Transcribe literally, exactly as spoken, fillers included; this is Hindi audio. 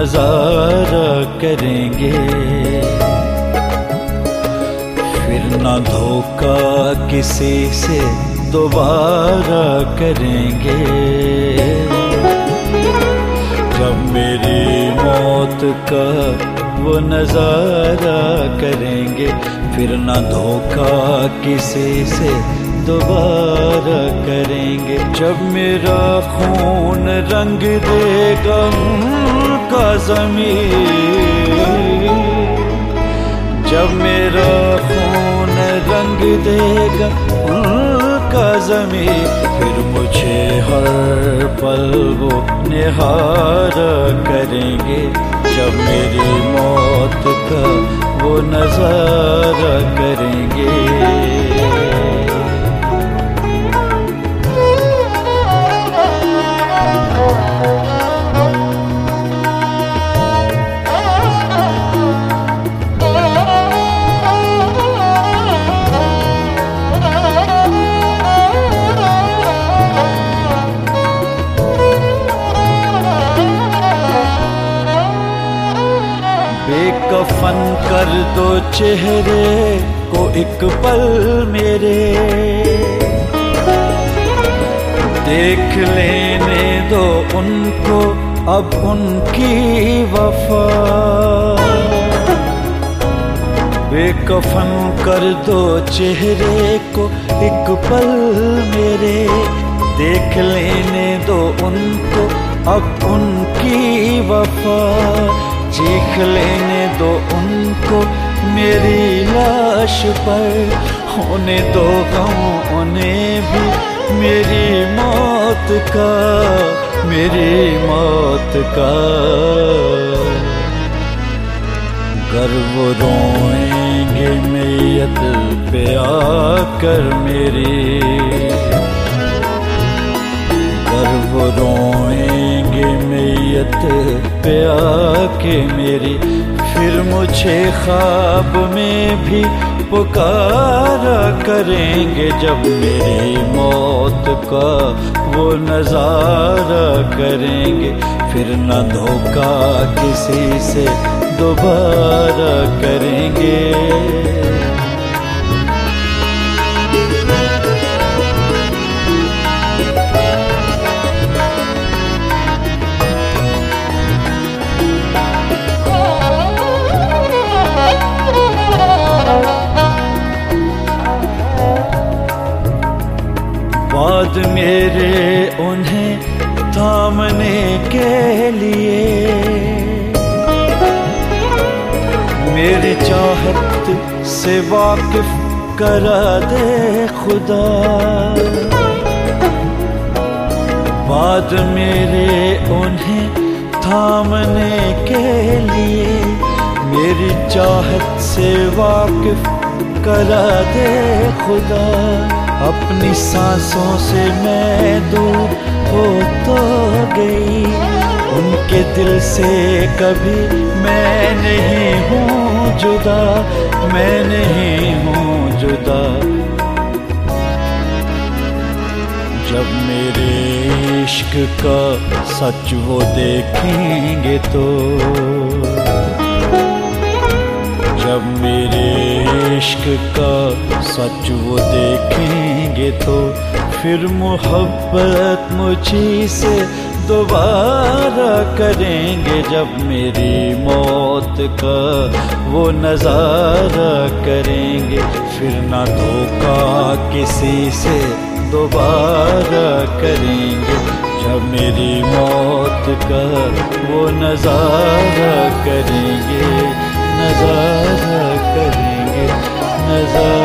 नजारा करेंगे, फिर ना धोखा किसी से दोबारा करेंगे। जब मेरी मौत का वो नजारा करेंगे, फिर ना धोखा किसी से दोबारा करेंगे। जब मेरा खून रंग देगा उनका ज़मीन, जब मेरा खून रंग देगा उनका ज़मीन, फिर मुझे हर पल वो निहारा करेंगे। जब मेरी मौत का वो नजारा करेंगे। बेकफन कर दो चेहरे को एक पल मेरे, देख लेने दो उनको अब उनकी वफा। बेकफन कर दो चेहरे को एक पल मेरे, देख लेने दो उनको अब उनकी वफा। चीख लेने दो उनको मेरी लाश पर, होने दो गम उन्हें भी मेरी मौत का, मेरी मौत का। गर वो रोएंगे मैयत पे आकर मेरी, गर वो रोएंगे मैयत पे आके मेरी, फिर मुझे ख्वाब में भी पुकारा करेंगे। जब मेरी मौत का वो नजारा करेंगे, फिर न धोखा किसी से दोबारा करेंगे। बाद मेरे उन्हें थामने के लिए, मेरी चाहत से वाकिफ करा दे खुदा। बाद मेरे उन्हें थामने के लिए, मेरी चाहत से वाकिफ करा दे खुदा। अपनी सांसों से मैं दूर हो तो गई, उनके दिल से कभी मैं नहीं हूँ जुदा, मैं नहीं हूँ जुदा। जब मेरे इश्क का सच वो देखेंगे तो, जब मेरे इश्क का सच वो देखेंगे तो, फिर मोहब्बत मुझी से दोबारा करेंगे। जब मेरी मौत का वो नजारा करेंगे, फिर ना धोखा किसी से दोबारा करेंगे। जब मेरी मौत का वो नजारा करेंगे, नजारा करेंगे, नजारा।